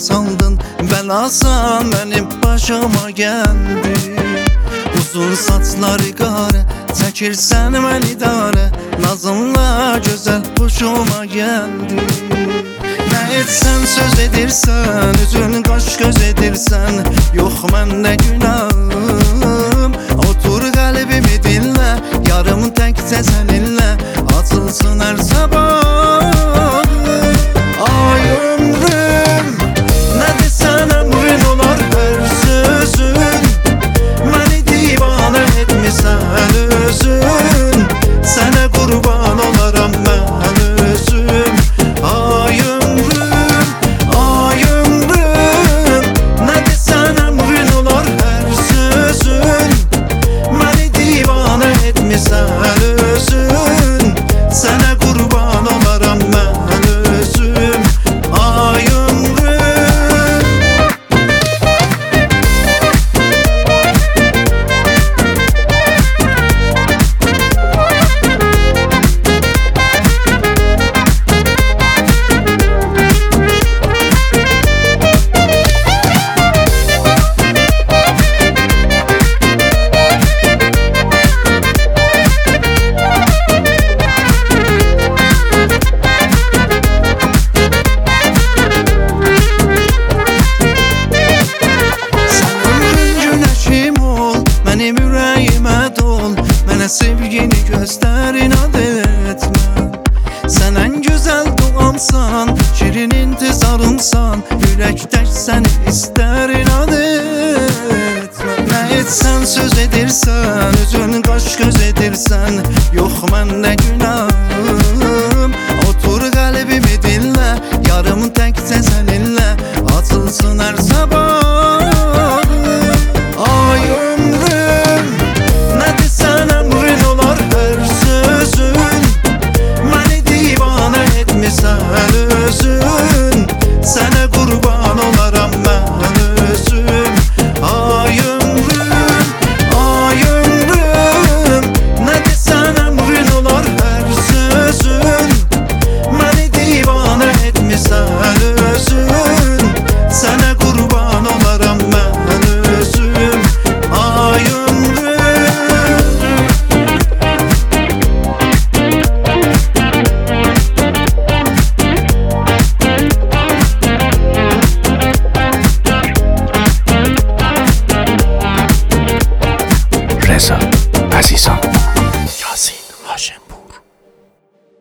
sandın, belasan benim başıma geldi. Uzun saçları qara, çəkirsən mən idarə, nazınla gözəl hoşuma geldi. Nə etsən söz edirsən, üzün qaş göz edirsən, yox məndə günahım. Otur qəlbimi dinlə, yarım təkcə səninlə açılsın hər sabah. Ay ömrüm, nə desən əmrin olar hər sözün. Məni divanə etmisən özün, sənə qurban olaram mən özüm. Ay ömrüm, ay ömrüm, nə desən əmrin olar hər sözün. Məni divanə etmisən özün, sənə qurban olaram mən özüm. Ay ömrüm. Mənim ürəyimə dol, mənə sevgini göstər, inad etmə. Sən ən gözəl doğamsan, şirin intizarımsan, ürək tək səni istər, inad etmə. Nə etsən söz edirsən, üzün qaş göz edirsən, yox məndə günahım. Otur qəlbimi dinlə, yarım təkcə səninlə açılsın hər sabah. Ay ömrüm, nə desən əmrin olar hər sözün. Məni divanə etmisən özün, sənə qurban olaram mən özüm. Ay ömrüm, ay ömrüm, nə desən əmrin olar hər sözün. Məni divanə etmisən özün, sənə qurban olaram mən özüm. Ay ömrüm. Reza Azizan.